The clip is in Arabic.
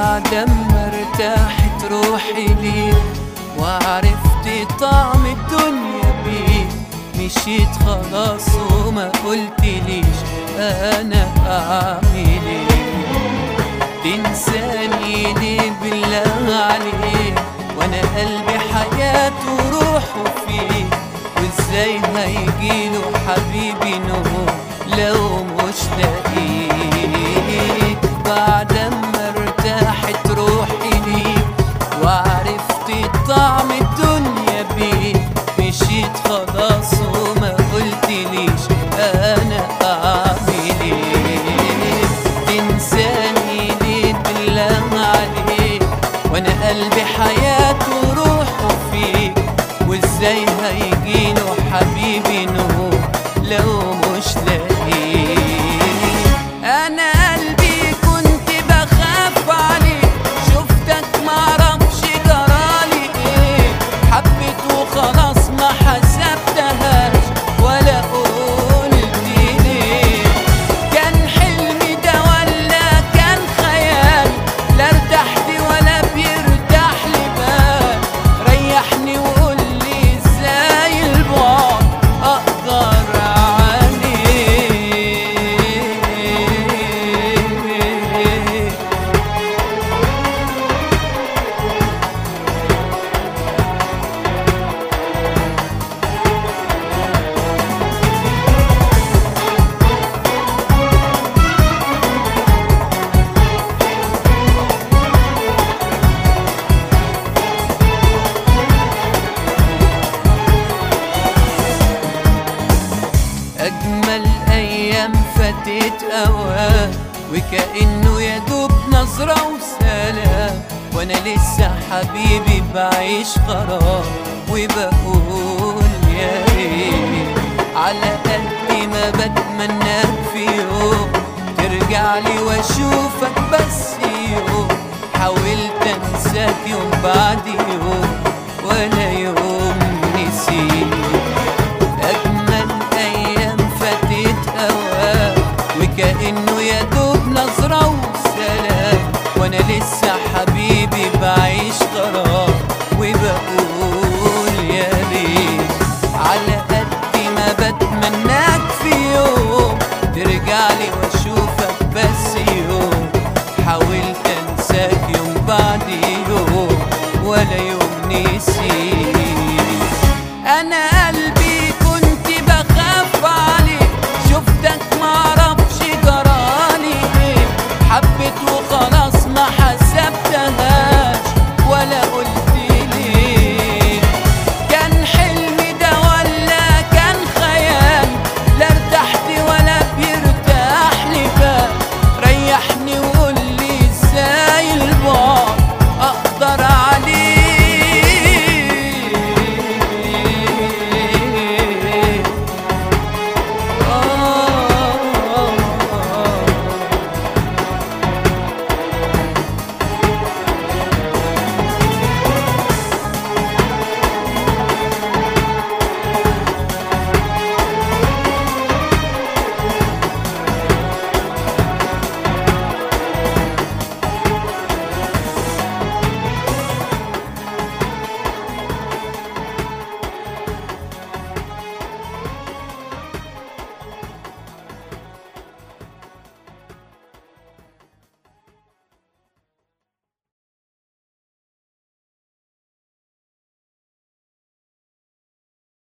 بعدما ارتاحت روحي ليك وعرفت طعم الدنيا بيك، مشيت خلاص وما قلتليش انا اعمل ايه. تنساني ليه بالله عليك وانا قلبي حياته وروحه فيك، وازاي هيجيله حبيبي نور لو مش لاقيك. بعدما ارتاحت روحي ليك وعرفت طعم الدنيا بيك، مشيت خلاص وما قلتليش انا اعمل ايه. تنساني ليه بالله عليك وانا قلبي حياته وروحه فيك، وازاي هيجيله حبيبي نور لو مش لاقيك. انا قلبي كنت بخاف عليك، شفتك معرفش جرالي ايه، حبيت وخلاص ما حسبتهاش ولا قلت ليه. كان حلمي ده ولا كان خيال، لا ارتحت ولا بيرتاح لي بال. ريحني وقولي ازاي البعد اقدر عليه. أجمل أيام فاتت أوام، وكأنه يدوب نظرة وسلام، وأنا لسه حبيبي بعيش غرام وبقول يا ريت. على قد ما بتمناك في يوم ترجعلي وأشوفك بس يوم، حاولت أنساك يوم بعد يوم ولا يوم نسيت. وكأنه يدوب نظرة وسلام، وانا لسه حبيبي بعيش غرام